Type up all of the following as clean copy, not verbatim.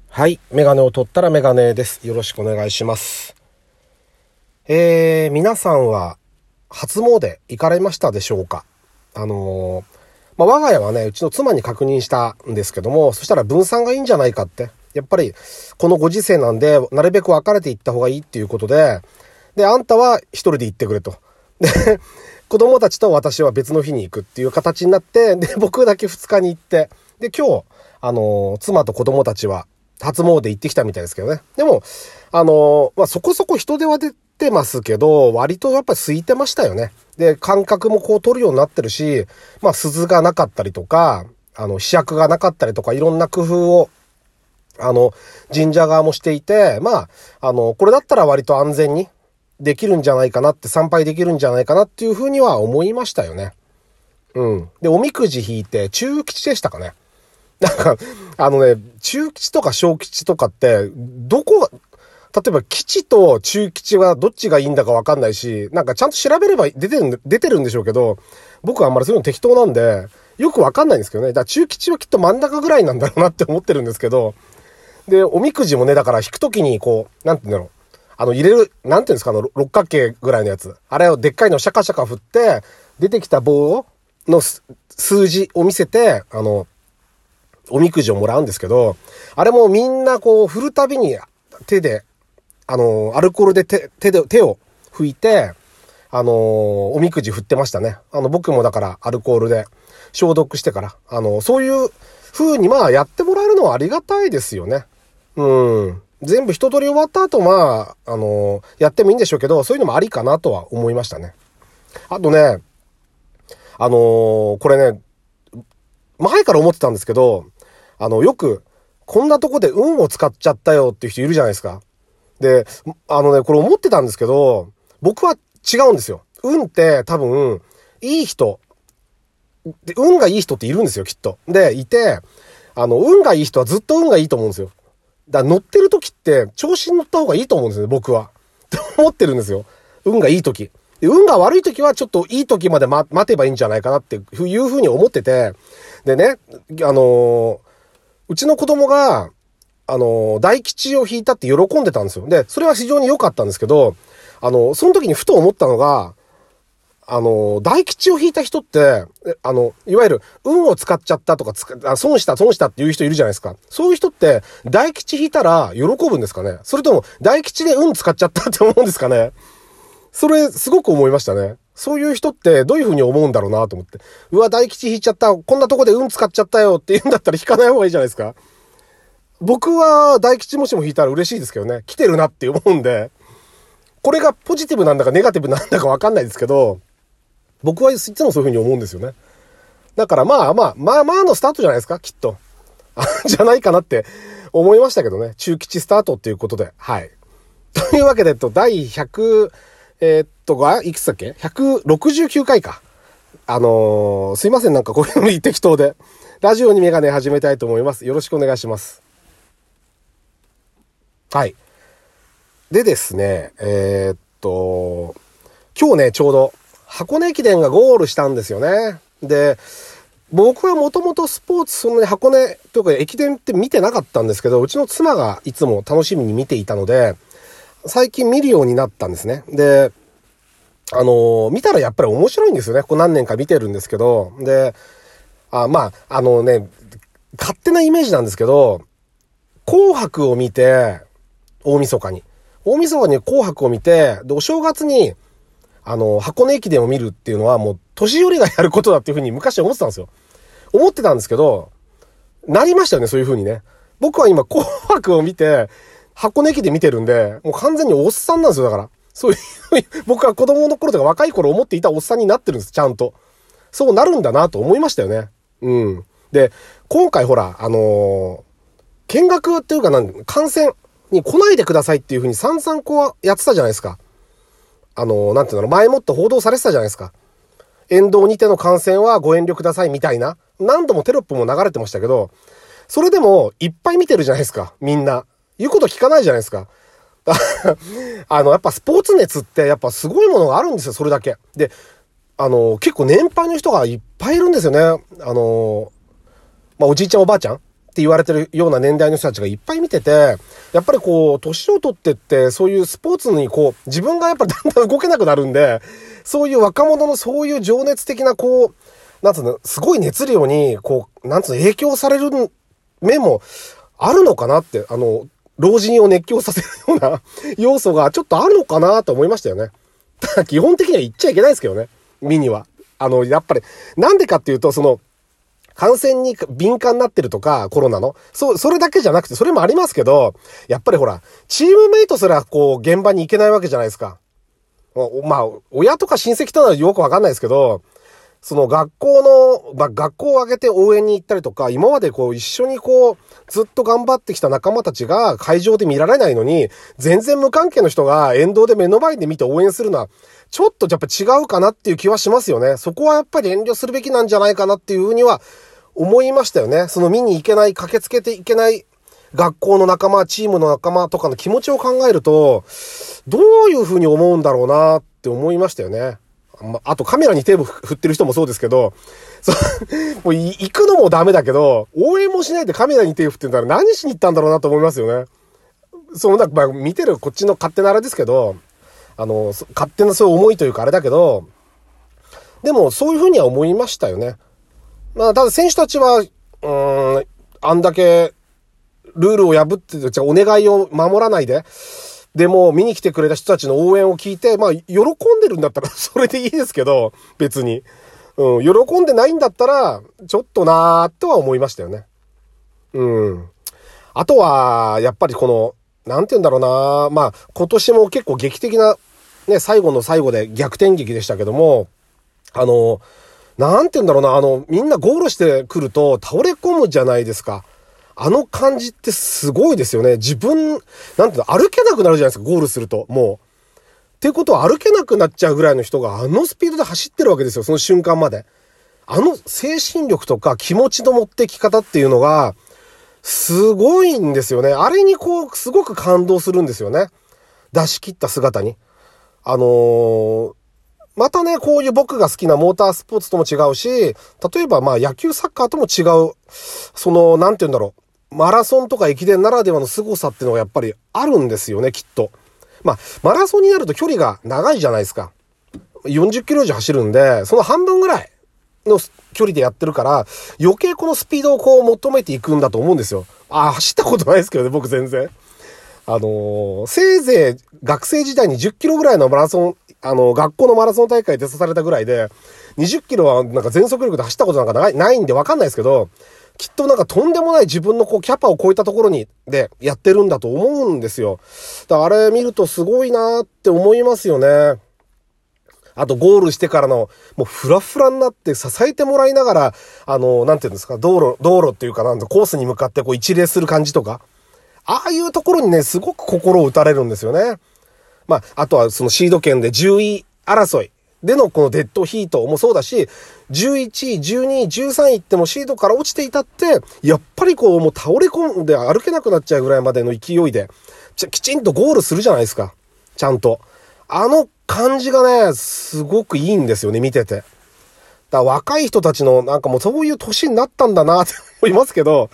はい。メガネを取ったらメガネです。よろしくお願いします。皆さんは初詣行かれましたでしょうか？我が家はね、うちの妻に確認したんですけども、そしたら分散がいいんじゃないかって。やっぱり、このご時世なんで、なるべく分かれて行った方がいいっていうことで、あんたは一人で行ってくれと。で、子供たちと私は別の日に行くっていう形になって、僕だけ2日に行って、今日、妻と子供たちは初詣行ってきたみたいですけどね。でも、そこそこ人手は出てますけど、割とやっぱり空いてましたよね。で、間隔も取るようになってるし、鈴がなかったりとか、試薬がなかったりとか、いろんな工夫を、神社側もしていて、これだったら割と安全にできるんじゃないかなって、参拝できるんじゃないかなっていうふうには思いましたよね。で、おみくじ引いて、中吉でしたかね。中吉とか小吉とかって、例えば吉と中吉はどっちがいいんだかわかんないし、ちゃんと調べれば出てるんでしょうけど、僕はあんまりそういうの適当なんで、よくわかんないんですけどね。だから中吉はきっと真ん中ぐらいなんだろうなって思ってるんですけど、で、おみくじもね、だから引くときになんて言うんだろう。入れる、なんていうんですか、六角形ぐらいのやつ。あれをでっかいのシャカシャカ振って、出てきた棒の数字を見せて、おみくじをもらうんですけど、あれもみんな振るたびに手で、アルコールで手を拭いて、おみくじ振ってましたね。僕もだからアルコールで消毒してから、そういう風にやってもらえるのはありがたいですよね。全部一通り終わった後やってもいいんでしょうけど、そういうのもありかなとは思いましたね。あとね、これね、前から思ってたんですけど、よく、こんなとこで運を使っちゃったよっていう人いるじゃないですか。で、これ思ってたんですけど、僕は違うんですよ。運って多分、いい人、で、運がいい人っているんですよ、きっと。で、いて、運がいい人はずっと運がいいと思うんですよ。だから乗ってる時って、調子に乗った方がいいと思うんですよね、僕は。って思ってるんですよ。運がいい時。で、運が悪い時はちょっといい時まで待てばいいんじゃないかなっていうふうに思ってて、でね、うちの子供が、大吉を引いたって喜んでたんですよ。で、それは非常に良かったんですけど、その時にふと思ったのが、大吉を引いた人って、いわゆる、運を使っちゃったとか、損したっていう人いるじゃないですか。そういう人って、大吉引いたら喜ぶんですかね？それとも、大吉で運使っちゃったって思うんですかね？それ、すごく思いましたね。そういう人ってどういう風に思うんだろうなと思って。うわ、大吉引いちゃった。こんなとこで運使っちゃったよって言うんだったら引かない方がいいじゃないですか。僕は大吉もしも引いたら嬉しいですけどね。来てるなって思うんで。これがポジティブなんだかネガティブなんだかわかんないですけど、僕はいつもそういう風に思うんですよね。だからのスタートじゃないですか、きっと。じゃないかなって思いましたけどね。中吉スタートっていうことで。はい。というわけで、第100、いくつだっけ ?169 回か。すいません、こういうの適当で。ラジオにメガネ始めたいと思います。よろしくお願いします。はい。でですね、今日ね、ちょうど箱根駅伝がゴールしたんですよね。で、僕はもともとスポーツそんなに箱根というか駅伝って見てなかったんですけど、うちの妻がいつも楽しみに見ていたので、最近見るようになったんですね。で、見たらやっぱり面白いんですよね。何年か見てるんですけど。で、勝手なイメージなんですけど、紅白を見て、大晦日に紅白を見て、で、お正月に、箱根駅伝を見るっていうのはもう、年寄りがやることだっていうふうに昔思ってたんですよ。思ってたんですけど、なりましたよね、そういうふうにね。僕は今、紅白を見て、箱根駅伝見てるんで、もう完全におっさんなんですよ、だから。そういうふうに、僕は子供の頃とか若い頃思っていたおっさんになってるんです、ちゃんと。そうなるんだなと思いましたよね。で、今回ほら、見学っていうか観戦に来ないでくださいっていうふうに散々やってたじゃないですか。なんていうの、前もって報道されてたじゃないですか。沿道にての観戦はご遠慮くださいみたいな。何度もテロップも流れてましたけど、それでもいっぱい見てるじゃないですか、みんな。言うこと聞かないじゃないですか。やっぱスポーツ熱ってやっぱすごいものがあるんですよ、それだけ。で、結構年配の人がいっぱいいるんですよね。おじいちゃんおばあちゃんって言われてるような年代の人たちがいっぱい見てて、やっぱりこう、年を取ってって、そういうスポーツにこう、自分がやっぱりだんだん動けなくなるんで、そういう若者のそういう情熱的なこう、なんつうの、すごい熱量に、こう、なんつうの、影響される面もあるのかなって、老人を熱狂させるような要素がちょっとあるのかなと思いましたよね。ただ基本的には言っちゃいけないですけどね。見には。やっぱり、なんでかっていうと、感染に敏感になってるとか、コロナの。それだけじゃなくて、それもありますけど、やっぱりほら、チームメイトすらこう、現場に行けないわけじゃないですか。まあ、親とか親戚とはよくわかんないですけど、学校を挙げて応援に行ったりとか、今までこう一緒にこう、ずっと頑張ってきた仲間たちが会場で見られないのに、全然無関係の人が沿道で目の前で見て応援するのは、ちょっとやっぱ違うかなっていう気はしますよね。そこはやっぱり遠慮するべきなんじゃないかなっていうふうには思いましたよね。見に行けない、駆けつけていけない学校の仲間、チームの仲間とかの気持ちを考えると、どういうふうに思うんだろうなって思いましたよね。あとカメラに手を振ってる人もそうですけど、もう行くのもダメだけど、応援もしないでカメラに手を振ってたら何しに行ったんだろうなと思いますよね。見てるこっちの勝手なあれですけど、勝手なそういう思いというかあれだけど、でもそういうふうには思いましたよね。まあ、ただ選手たちは、あんだけルールを破って、お願いを守らないで、でも見に来てくれた人たちの応援を聞いて、まあ、喜んでるんだったらそれでいいですけど、別に。喜んでないんだったら、ちょっとなーとは思いましたよね。あとは、やっぱりなんて言うんだろうな、まあ、今年も結構劇的な、ね、最後の最後で逆転劇でしたけども、なんて言うんだろうな、みんなゴールしてくると倒れ込むじゃないですか。あの感じってすごいですよね。なんていうの、歩けなくなるじゃないですか、ゴールすると。もう。っていうことは歩けなくなっちゃうぐらいの人がスピードで走ってるわけですよ、その瞬間まで。精神力とか気持ちの持ってき方っていうのが、すごいんですよね。あれにすごく感動するんですよね。出し切った姿に。またね、こういう僕が好きなモータースポーツとも違うし、例えばまあ野球サッカーとも違う、なんて言うんだろう。マラソンとか駅伝ならではの凄さっていうのがやっぱりあるんですよね、きっと。まあ、マラソンになると距離が長いじゃないですか。40キロ以上走るんで、その半分ぐらいの距離でやってるから、余計このスピードを求めていくんだと思うんですよ。走ったことないですけどね、僕全然。せいぜい学生時代に10キロぐらいのマラソン、学校のマラソン大会で出されたぐらいで、20キロはなんか全速力で走ったことなんかないんでわかんないですけど、きっとなんかとんでもない自分のキャパを超えたところでやってるんだと思うんですよ。だからあれ見るとすごいなーって思いますよね。あとゴールしてからの、もうフラフラになって支えてもらいながら、なんていうんですか、道路っていうかコースに向かって一礼する感じとか、ああいうところにね、すごく心を打たれるんですよね。まあ、あとはそのシード権で10位争いでのこのデッドヒートもそうだし、11位、12位、13位ってもシードから落ちていたって、やっぱりもう倒れ込んで歩けなくなっちゃうぐらいまでの勢いで、きちんとゴールするじゃないですか。ちゃんと。感じがね、すごくいいんですよね、見てて。だから若い人たちのなんかもうそういう年になったんだなって思いますけど、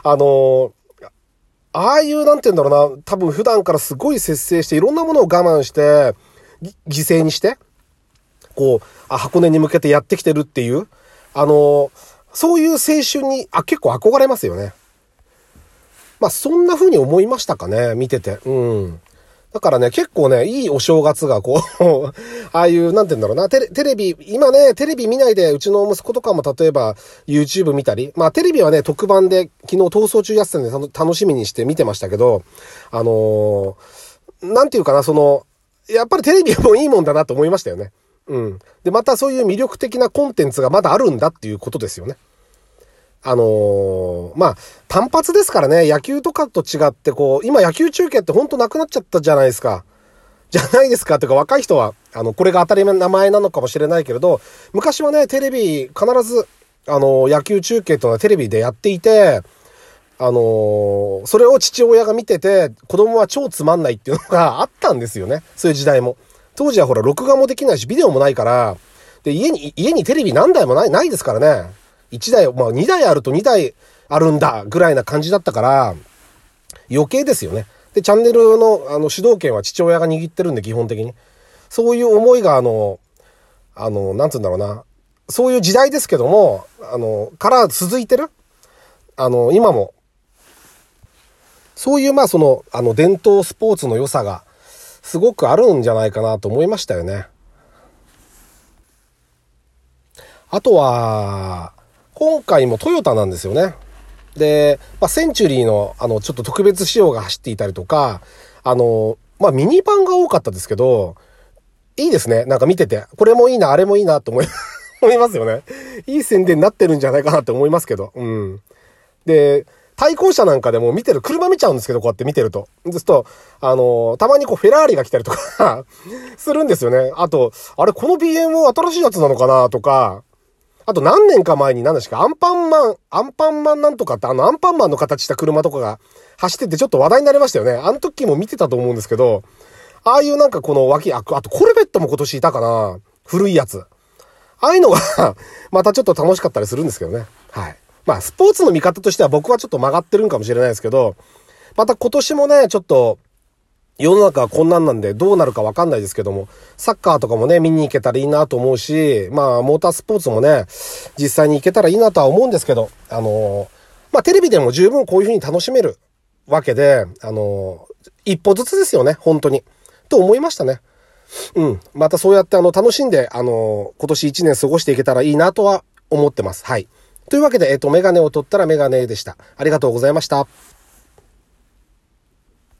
ああいうなんて言うんだろうな、多分普段からすごい節制していろんなものを我慢して、犠牲にして、箱根に向けてやってきてるっていう、そういう青春に、結構憧れますよね。まあ、そんな風に思いましたかね、見てて。だからね、結構ね、いいお正月がああいう、なんて言うんだろうな、テレビ、今ね、テレビ見ないで、うちの息子とかも例えば YouTube 見たり、まあテレビはね、特番で昨日逃走中やってたんで楽しみにして見てましたけど、なんていうかな、やっぱりテレビもいいもんだなと思いましたよね。で、またそういう魅力的なコンテンツがまだあるんだっていうことですよね。まあ、単発ですからね、野球とかと違って今野球中継ってほんとなくなっちゃったじゃないですか。じゃないですかっていうか、若い人は、これが当たり前の名前なのかもしれないけれど、昔はね、テレビ、必ず、野球中継というのはテレビでやっていて、それを父親が見てて、子供は超つまんないっていうのがあったんですよね。そういう時代も。当時はほら、録画もできないし、ビデオもないから、で、家にテレビ何台もないですからね。1台、まあ2台あると2台、 あるんだ、ぐらいな感じだったから、余計ですよね。で、チャンネルの主導権は父親が握ってるんで、基本的に。そういう思いがなんつうんだろうな。そういう時代ですけども、から続いてる今も、そういう、伝統スポーツの良さが、すごくあるんじゃないかなと思いましたよね。あとは、今回もトヨタなんですよね。で、センチュリーの、ちょっと特別仕様が走っていたりとか、ミニバンが多かったですけど、いいですね。なんか見てて、これもいいな、あれもいいなと思いますよね。いい宣伝になってるんじゃないかなって思いますけど。うん。で、対向車なんかでも見てる、車見ちゃうんですけど、こうやって見てると。ですと、たまにこうフェラーリが来たりとかするんですよね。あと、あれ、この BM 新しいやつなのかなとか、あと何年か前に何でしたか、アンパンマンなんとかって、アンパンマンの形した車とかが走っててちょっと話題になりましたよね。あの時も見てたと思うんですけど、ああいうなんかこのあとコルベットも今年いたかな、古いやつ。ああいうのがまたちょっと楽しかったりするんですけどね。はい。スポーツの見方としては僕はちょっと曲がってるんかもしれないですけど、また今年もね、ちょっと、世の中はこんなんでどうなるかわかんないですけども、サッカーとかもね、見に行けたらいいなと思うし、モータースポーツもね、実際に行けたらいいなとは思うんですけど、テレビでも十分こういう風に楽しめるわけで、一歩ずつですよね、本当に。と思いましたね。うん。またそうやって楽しんで、今年1年過ごしていけたらいいなとは思ってます。はい。というわけで、メガネを取ったらメガネでした。ありがとうございました。